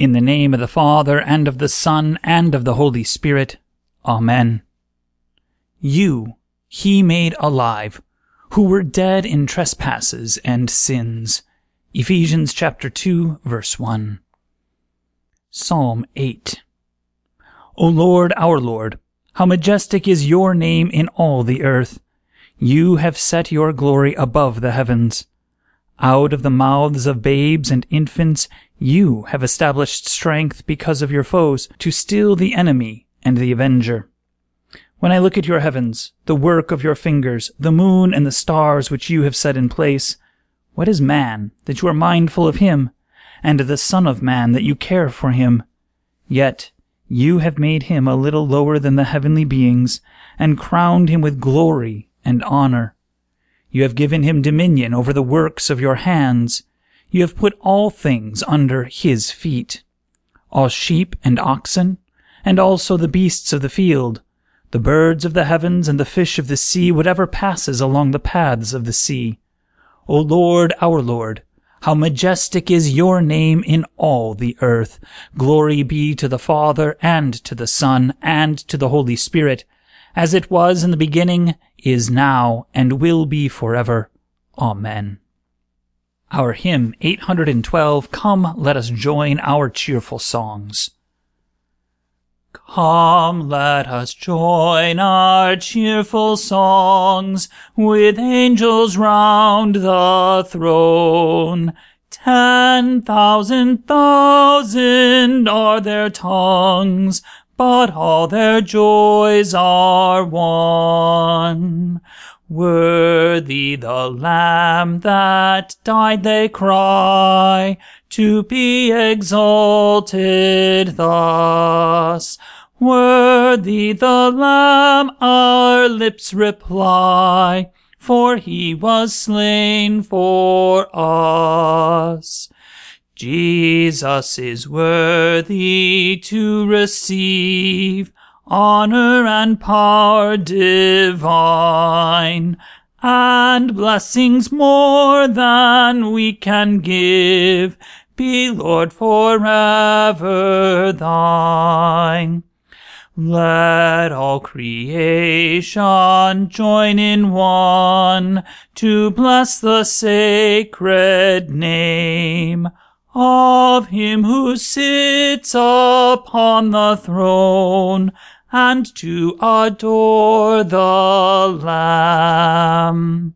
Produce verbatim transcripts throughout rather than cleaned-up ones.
In the name of the Father, and of the Son, and of the Holy Spirit. Amen. You he made alive, who were dead in trespasses and sins. Ephesians chapter two, verse one. Psalm eight. O Lord, our Lord, how majestic is your name in all the earth! You have set your glory above the heavens. Out of the mouths of babes and infants you have established strength because of your foes, to still the enemy and the avenger. When I look at your heavens, the work of your fingers, the moon and the stars which you have set in place, what is man, that you are mindful of him, and the Son of Man, that you care for him? Yet you have made him a little lower than the heavenly beings, and crowned him with glory and honor. You have given him dominion over the works of your hands. You have put all things under his feet, all sheep and oxen, and also the beasts of the field, the birds of the heavens and the fish of the sea, whatever passes along the paths of the sea. O Lord, our Lord, how majestic is your name in all the earth! Glory be to the Father, and to the Son, and to the Holy Spirit, as it was in the beginning, is now, and will be forever. Amen. Our hymn eight hundred twelve, Come, Let Us Join Our Cheerful Songs. Come, let us join our cheerful songs with angels round the throne. Ten thousand thousand are their tongues, but all their joys are one. Worthy the Lamb that died, they cry, to be exalted thus. Worthy the Lamb, our lips reply, for he was slain for us. Jesus is worthy to receive honor and power divine, and blessings more than we can give, be, Lord, forever thine. Let all creation join in one to bless the sacred name of him who sits upon the throne, and to adore the Lamb.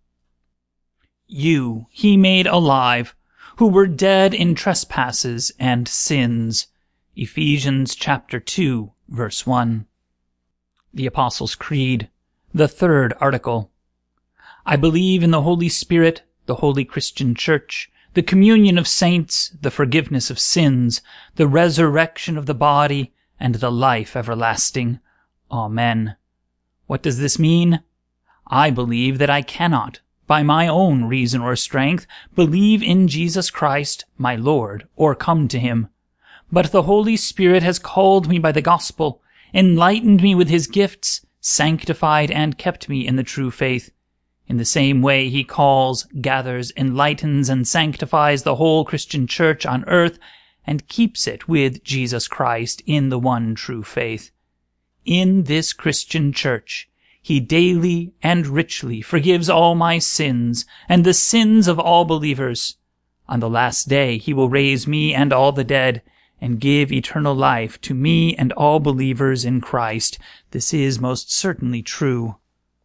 You he made alive, who were dead in trespasses and sins. Ephesians chapter two, verse one. The Apostles' Creed, the third article. I believe in the Holy Spirit, the holy Christian Church, the communion of saints, the forgiveness of sins, the resurrection of the body, and the life everlasting. Amen. What does this mean? I believe that I cannot, by my own reason or strength, believe in Jesus Christ, my Lord, or come to him. But the Holy Spirit has called me by the gospel, enlightened me with his gifts, sanctified and kept me in the true faith. In the same way he calls, gathers, enlightens, and sanctifies the whole Christian church on earth, and keeps it with Jesus Christ in the one true faith. In this Christian church he daily and richly forgives all my sins, and the sins of all believers. On the last day he will raise me and all the dead, and give eternal life to me and all believers in Christ. This is most certainly true.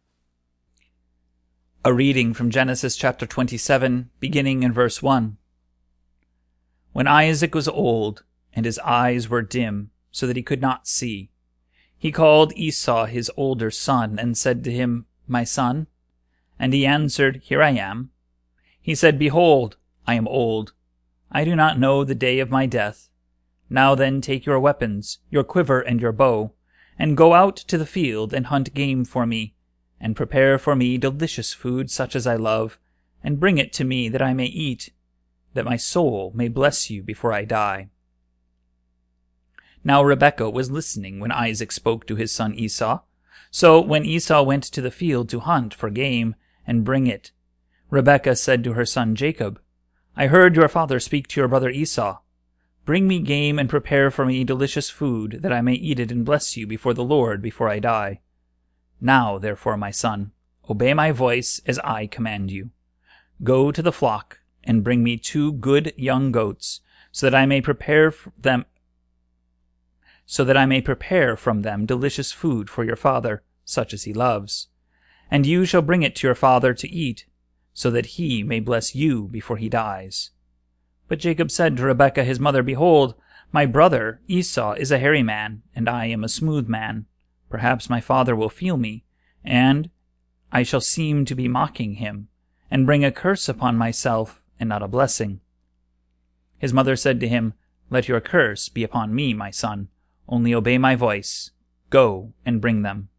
A reading from Genesis chapter twenty-seven, beginning in verse one. When Isaac was old, and his eyes were dim, so that he could not see, he called Esau his older son, and said to him, My son? And he answered, Here I am. He said, Behold, I am old. I do not know the day of my death. Now then take your weapons, your quiver and your bow, and go out to the field and hunt game for me, and prepare for me delicious food such as I love, and bring it to me that I may eat, that my soul may bless you before I die. Now Rebekah was listening when Isaac spoke to his son Esau. So when Esau went to the field to hunt for game and bring it, Rebekah said to her son Jacob, I heard your father speak to your brother Esau. Bring me game and prepare for me delicious food, that I may eat it and bless you before the Lord before I die. Now, therefore, my son, obey my voice as I command you. Go to the flock and bring me two good young goats, so that I may prepare them so that I may prepare from them delicious food for your father, such as he loves. And you shall bring it to your father to eat, so that he may bless you before he dies. But Jacob said to Rebekah his mother, Behold, my brother Esau is a hairy man, and I am a smooth man. Perhaps my father will feel me, and I shall seem to be mocking him, and bring a curse upon myself, and not a blessing. His mother said to him, Let your curse be upon me, my son. Only obey my voice. Go and bring them.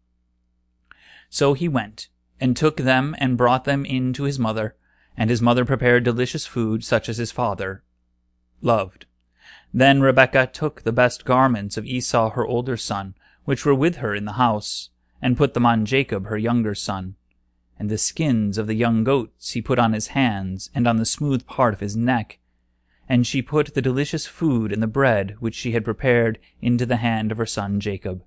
So he went, and took them and brought them in to his mother, and his mother prepared delicious food such as his father loved. Then Rebekah took the best garments of Esau her older son, which were with her in the house, and put them on Jacob her younger son. And the skins of the young goats he put on his hands, and on the smooth part of his neck. And she put the delicious food and the bread which she had prepared into the hand of her son Jacob.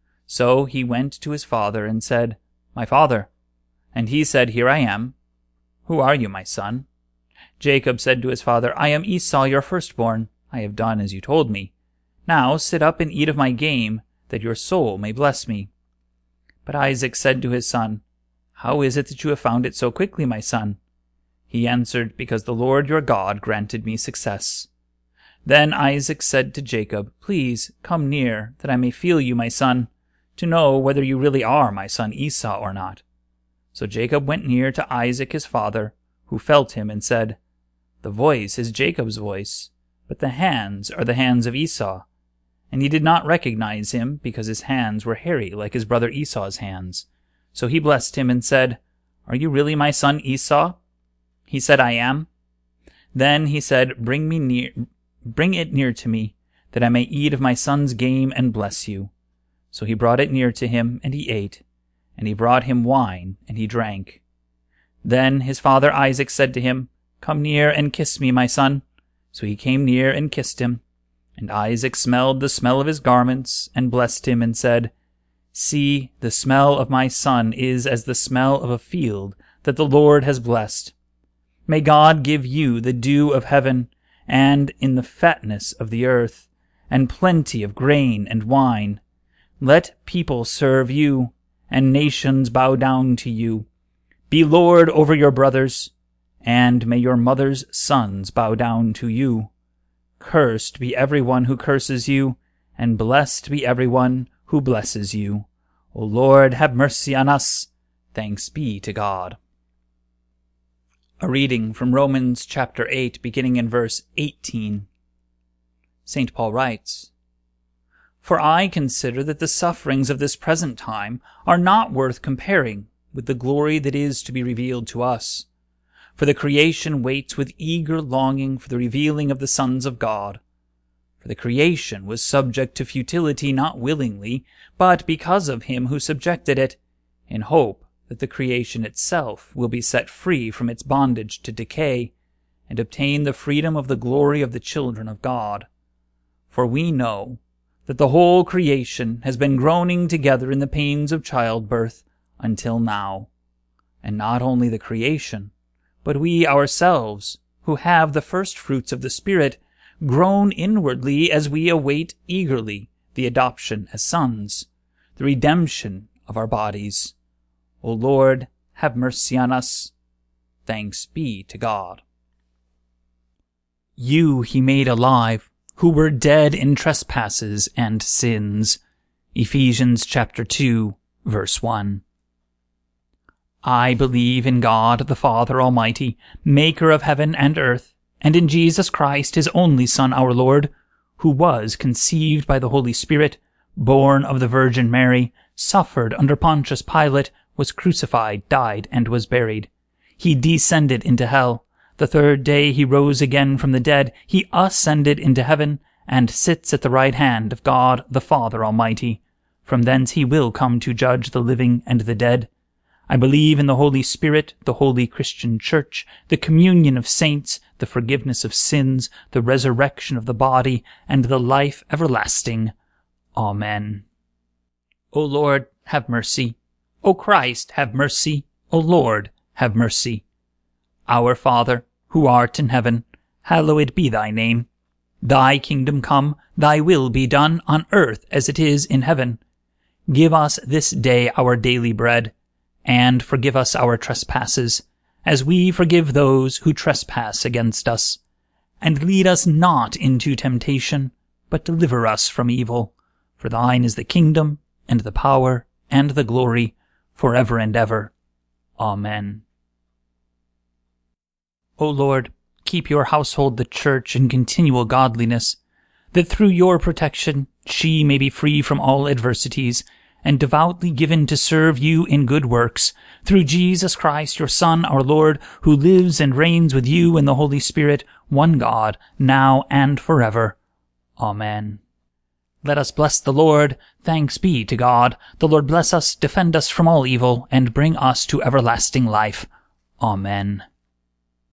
So he went to his father and said, My father. And he said, Here I am. Who are you, my son? Jacob said to his father, I am Esau your firstborn. I have done as you told me. Now sit up and eat of my game, that your soul may bless me. But Isaac said to his son, How is it that you have found it so quickly, my son? He answered, Because the Lord your God granted me success. Then Isaac said to Jacob, Please come near, that I may feel you, my son, to know whether you really are my son Esau or not. So Jacob went near to Isaac his father, who felt him, and said, The voice is Jacob's voice, but the hands are the hands of Esau. And he did not recognize him, because his hands were hairy like his brother Esau's hands. So he blessed him and said, Are you really my son Esau? He said, I am. Then he said, Bring me near, bring it near to me, that I may eat of my son's game and bless you. So he brought it near to him, and he ate. And he brought him wine, and he drank. Then his father Isaac said to him, Come near and kiss me, my son. So he came near and kissed him. And Isaac smelled the smell of his garments, and blessed him, and said, See, the smell of my son is as the smell of a field that the Lord has blessed. May God give you the dew of heaven, and in the fatness of the earth, and plenty of grain and wine. Let people serve you, and nations bow down to you. Be lord over your brothers, and may your mother's sons bow down to you. Cursed be everyone who curses you, and blessed be everyone who blesses you. O Lord, have mercy on us. Thanks be to God. A reading from Romans chapter eight, beginning in verse eighteen. Saint Paul writes, For I consider that the sufferings of this present time are not worth comparing with the glory that is to be revealed to us. For the creation waits with eager longing for the revealing of the sons of God. For the creation was subject to futility not willingly, but because of him who subjected it, in hope that the creation itself will be set free from its bondage to decay, and obtain the freedom of the glory of the children of God. For we know that the whole creation has been groaning together in the pains of childbirth until now. And not only the creation, but we ourselves, who have the first fruits of the Spirit, groan inwardly as we await eagerly the adoption as sons, the redemption of our bodies. O Lord, have mercy on us. Thanks be to God. You he made alive, who were dead in trespasses and sins. Ephesians chapter two, verse one. I believe in God the Father Almighty, maker of heaven and earth, and in Jesus Christ, his only Son, our Lord, who was conceived by the Holy Spirit, born of the Virgin Mary, suffered under Pontius Pilate, was crucified, died, and was buried. He descended into hell. The third day he rose again from the dead. He ascended into heaven, and sits at the right hand of God the Father Almighty. From thence he will come to judge the living and the dead. I believe in the Holy Spirit, the holy Christian Church, the communion of saints, the forgiveness of sins, the resurrection of the body, and the life everlasting. Amen. O Lord, have mercy. O Christ, have mercy. O Lord, have mercy. Our Father, who art in heaven, hallowed be thy name. Thy kingdom come, thy will be done on earth as it is in heaven. Give us this day our daily bread, and forgive us our trespasses, as we forgive those who trespass against us. And lead us not into temptation, but deliver us from evil. For thine is the kingdom, and the power, and the glory, forever and ever. Amen. O Lord, keep your household, the church, in continual godliness, that through your protection she may be free from all adversities, and devoutly given to serve you in good works, through Jesus Christ, your Son, our Lord, who lives and reigns with you in the Holy Spirit, one God, now and forever. Amen. Let us bless the Lord. Thanks be to God. The Lord bless us, defend us from all evil, and bring us to everlasting life. Amen.